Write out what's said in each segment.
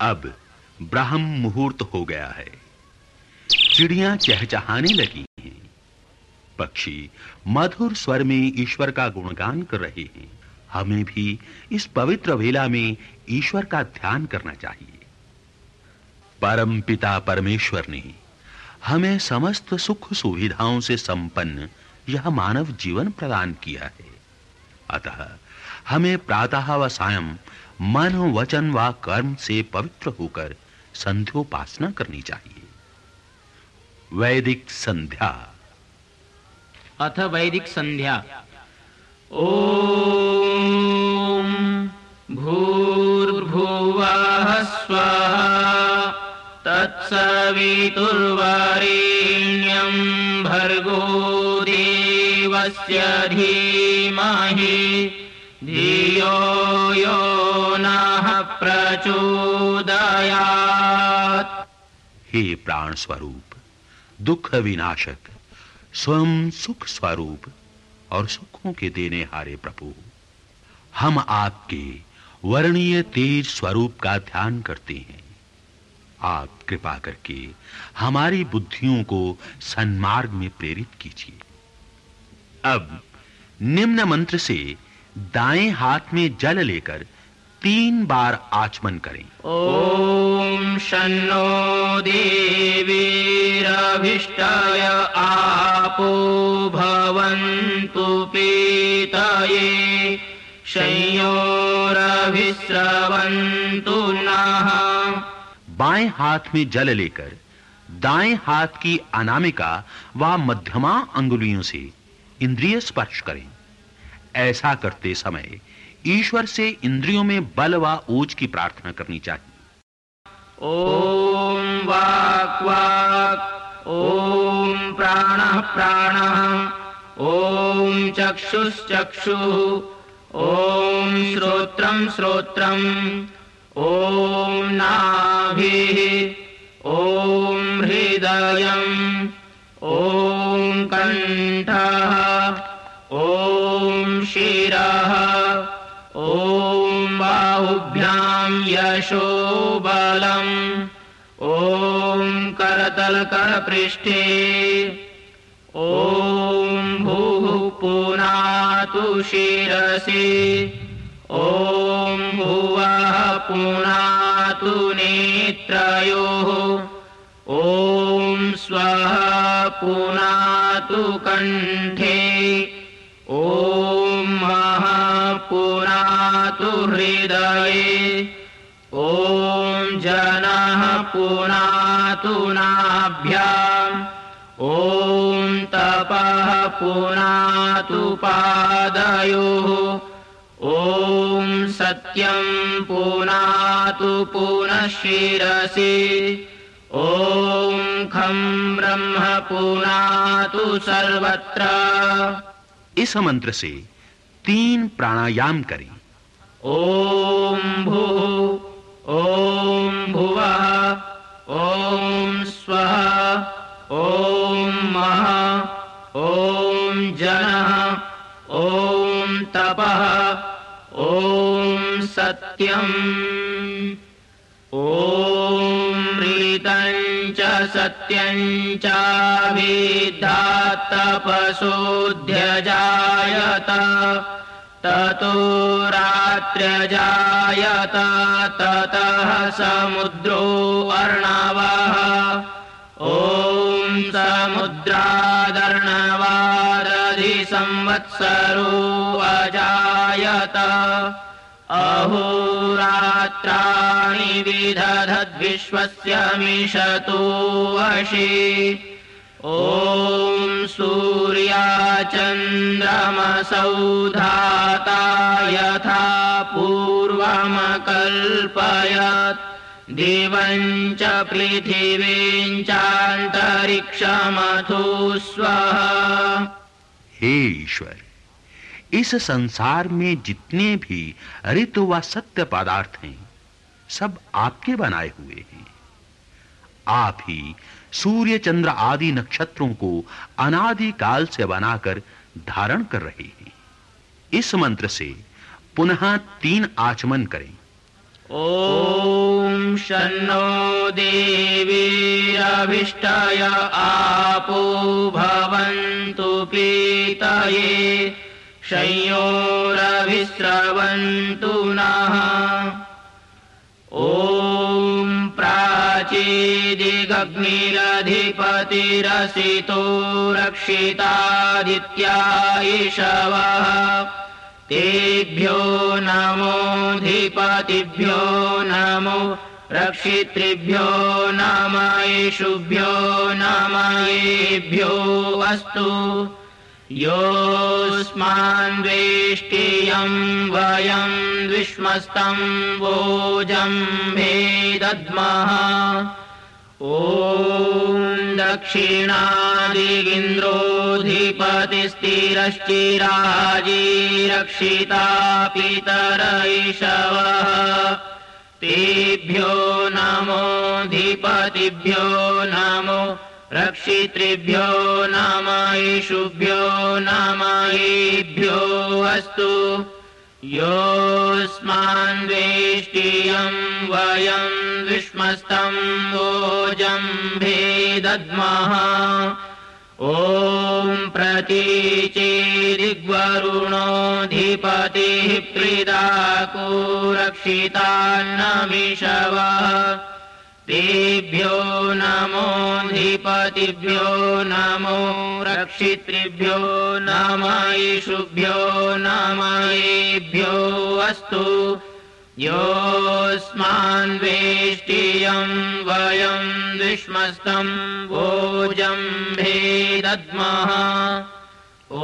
अब ब्रह्म मुहूर्त हो गया है। चिड़ियां चहचहाने लगी हैं। पक्षी मधुर स्वर में ईश्वर का गुणगान कर रहे हैं। हमें भी इस पवित्र वेला में ईश्वर का ध्यान करना चाहिए। परम पिता परमेश्वर ने हमें समस्त सुख सुविधाओं से संपन्न यह मानव जीवन प्रदान किया है। अतः हमें प्रातः व सायं मन वचन व कर्म से पवित्र होकर संध्योपासना करनी चाहिए। वैदिक संध्या। अथ वैदिक संध्या। ओम भूर्भुवः स्वः तत्सवितुर्वरेण्यं भर्गो देवस्य धीमहि धियो यो नः प्रचोदयात्। हे प्राण स्वरूप, दुख विनाशक, स्वयं सुख स्वरूप और सुखों के देने हारे प्रभु, हम आपके वर्णीय तेज स्वरूप का ध्यान करते हैं। आप कृपा करके हमारी बुद्धियों को सन्मार्ग में प्रेरित कीजिए। अब निम्न मंत्र से दाएं हाथ में जल लेकर 3 बार आचमन करें। ओम शन्नो देवीरभिष्टाय आपो भवन्तु पीतये संयोरभिस्रवन्तु नः। बाएं हाथ में जल लेकर दाएं हाथ की अनामिका व मध्यमा अंगुलियों से इंद्रिय स्पर्श करें। ऐसा करते समय ईश्वर से इंद्रियों में बल व ओज की प्रार्थना करनी चाहिए। ओम वाक् वाक्, ओम प्राणः प्राणः, ओम चक्षुश्चक्षुः, ओम श्रोत्रं श्रोत्रम्, ओम नाभिः, ओम हृदयम्, ओम कंठः, ओम शिरः, ओम बाहुभ्यां यशो बलम्, ओम करतल करपृष्ठे, ओम भूः पुनातु शिरसि, ओम भुवः पुनातु नेत्रयोः, ओम स्वः पुनातु कंठे, ओम महः पुनातु हृदये, ओम जनः पुनातु नाभ्याम्, ओम तपः पुनातु पादयोः, ओम सत्यं पुनातु पुनः शिरसि, ओम खं ब्रह्म पुनातु सर्वत्र। इस मंत्र से 3 प्राणायाम करें। ओम भूः, ओम भुवः, ओम स्वः, ओम महः, ओम जनः, ओम तपः, ओम सत्यम्, ओम ऋतं च सत्यं च विद्धात् तपसोऽध्यजायत, ततो रात्र्यजायत, ततः समुद्रो अर्णवः, ओम समुद्रादर्णवादधि संवत्सरो अजायत, अहोरात्राणि विदधद्विश्वस्य मिषतो वशि, ओम सूर्याचन्द्रमसौ धाता यथा पूर्वमकल्पयत्, दिवं च पृथिवीं चान्तरिक्षमथो स्वः। हे ईश्वर, इस संसार में जितने भी ऋतु व सत्य पदार्थ हैं, सब आपके बनाए हुए हैं। आप ही सूर्य चंद्र आदि नक्षत्रों को अनादि काल से बनाकर धारण कर रहे हैं। इस मंत्र से पुनः 3 आचमन करें। ॐ शन्नो देवीरभिष्टय आपो भवन्तु पीतये शयोरभिस्रवन्तु नः ॐ प्राचीदिगग्निरधिपतिरसितो रक्षितादित्या इषवः तेभ्यो नमोऽधिपतिभ्यो नमो रक्षितृभ्यो नमयेषुभ्यो नमयेभ्यो अस्तु योऽस्मान् वेष्टियं वयं विश्मस्तं वोजम्भे दद्मः ॐ दक्षिणादिगिन्द्रोऽधिपतिस्थिरश्चिराजीरक्षिता पितर इषवः तेभ्यो नमोऽधिपतिभ्यो नमो रक्षितृभ्यो नमयेषुभ्यो नमयेभ्यो अस्तु योऽस्मान् वेष्टियं वयं विश्मस्तं वोजम्भे दद्मः ॐ प्रतीचेदिग्वरुणोऽधिपतिः प्रीदाको रक्षितान्नमिषवः तेभ्यो नमोऽधिपतिभ्यो नमो रक्षितृभ्यो नमयेषुभ्यो नमयेभ्यो अस्तु योऽस्मान् वेष्टियं वयं विश्मस्तं वोजम्भे दद्मः ॐ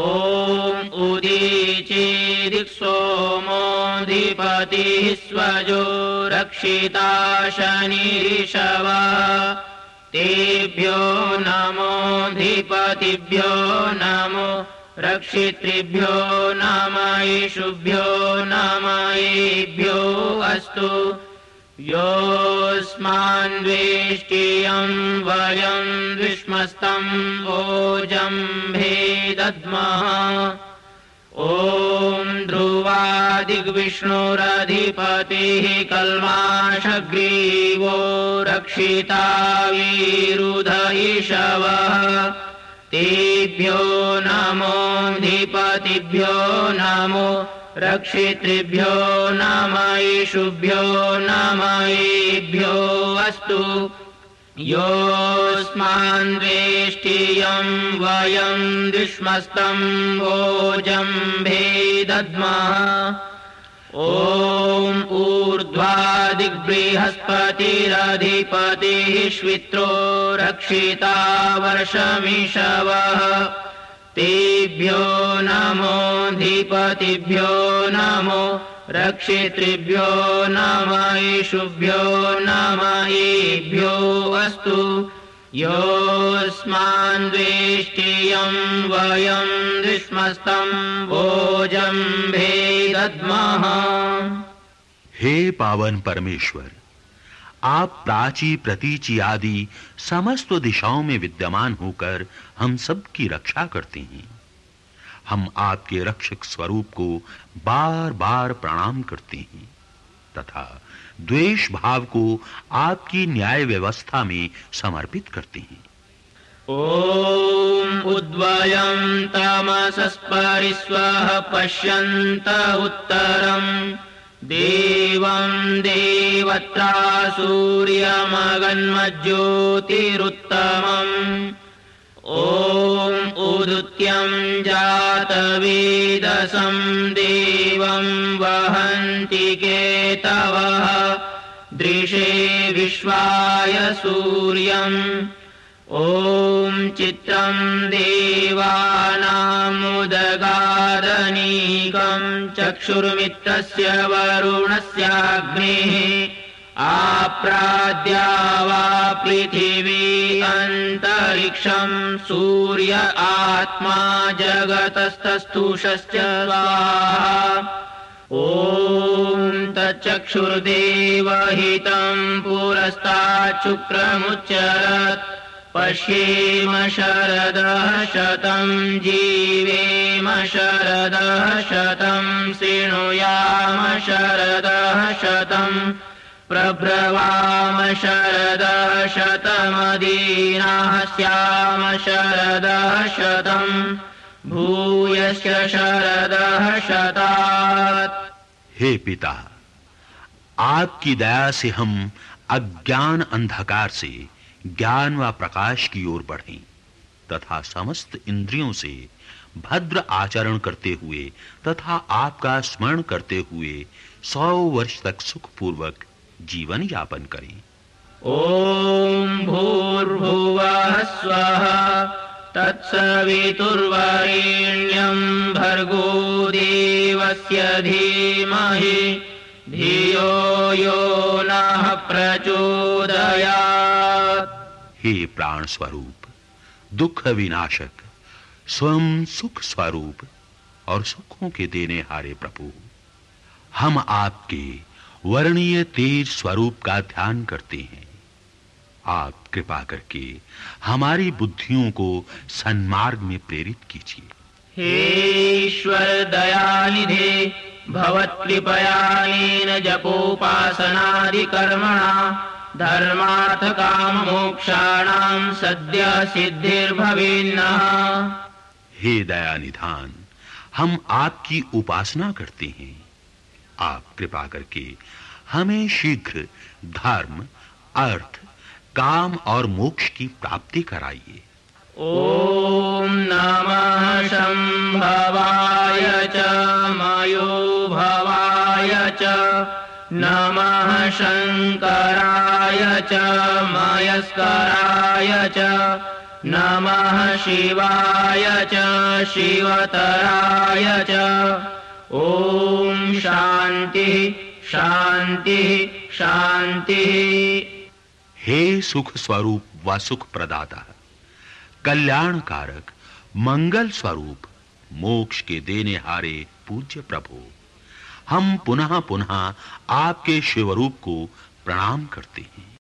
उदीचेदिक्सोमोऽधिपतिः स्वजो रक्षिता शनिरिषवः तेभ्यो नमोऽधिपतिभ्यो नमो रक्षितृभ्यो नमयेषुभ्यो नमयेभ्यो अस्तु योऽस्मान् वेष्टियं वयं विश्मस्तं वोजम्भे दद्मः ॐ ध्रुवादिग्विष्णुरधिपतिः कल्माषग्रीवो रक्षिता विरुध इषवः तेभ्यो नमोऽधिपतिभ्यो नमो रक्षितृभ्यो नमयेषुभ्यो नमयेभ्यो अस्तु योऽस्मान् वेष्टियं वयं विश्मस्तं वोजम्भे दद्मः ॐ ऊर्ध्वादिग्बृहस्पतिरधिपतिः श्वित्रो रक्षिता वर्षमिषवः तेभ्यो नमोऽधिपतिभ्यो नमो रक्षितृभ्यो नमयेषुभ्यो नमयेभ्यो अस्तु योऽस्मान् वेष्टियं वयं विश्मस्तं वोजम्भे दद्मः। हे पावन परमेश्वर, आप प्राची प्रतीची आदि समस्त दिशाओं में विद्यमान होकर हम सब की रक्षा करते हैं। हम आपके रक्षक स्वरूप को बार-बार प्रणाम करते हैं तथा द्वेष भाव को आपकी न्याय व्यवस्था में समर्पित करते हैं। ॐ उद्वयं तमसस्परिस्वः पश्यन्त उत्तरं देवं देवत्रा सूर्यमगन्मज्योतिरुत्तमम् ॐ उदुत्यं जातवेदसं देवं वहन्ति केतवः दृशे विश्वाय सूर्यम् ॐ चित्रं देवानामुदगादनीकं चक्षुर्मित्रस्य वरुणस्याग्नेः आप्राद्या वा पृथिवी अन्तरिक्षं सूर्य आत्मा जगतस्तस्थुषश्च स्वाहा ॐ तच्चक्षुर्देवहितं पुरस्तात् शुक्रमुच्चरत् पश्येम शरदः शतं जीवेम शरदः शतं शृणुयाम शरदः शतं प्रब्रवाम शरदः शतमदीनाः स्याम शरदः शतम् भूयश्च शरदः शतात्। हे पिता, आपकी दया से हम अज्ञान अंधकार से ज्ञान व प्रकाश की ओर बढ़ें तथा समस्त इंद्रियों से भद्र आचरण करते हुए तथा आपका स्मरण करते हुए 100 वर्ष तक सुखपूर्वक जीवन यापन करें। ओम भूर्भुवः स्वः तत्सवितुर्वरेण्यं भर्गो देवस्य धीमहि धियो यो नः प्रचोदयात्। हे प्राण स्वरूप, दुख विनाशक, स्वयं सुख स्वरूप और सुखों के देने हारे प्रभु, हम आपके वर्णीय तेज स्वरूप का ध्यान करते हैं। आप कृपा करके हमारी बुद्धियों को सन्मार्ग में प्रेरित कीजिए। हे ईश्वर दयानिधे, भवत्कृपयानेन जपोपासनादि कर्मणा धर्मार्थ काम मोक्षाणां सद्य सिद्धिर्भवेन्नः। हे दयानिधान, हम आपकी उपासना करते हैं। आप कृपा करके हमें शीघ्र धर्म, अर्थ, काम और मोक्ष की प्राप्ति कराइए। ओम नमः शंभवाय च मयोभवाय च नमः शंकराय च मयस्कराय च नमः शिवाय च शिवतराय च। ओम शांति शांति शांति। हे सुख स्वरूप व सुख प्रदाता, कल्याणकारक, मंगल स्वरूप, मोक्ष के देने हारे पूज्य प्रभु, हम पुनः पुनः आपके शिव रूप को प्रणाम करते हैं।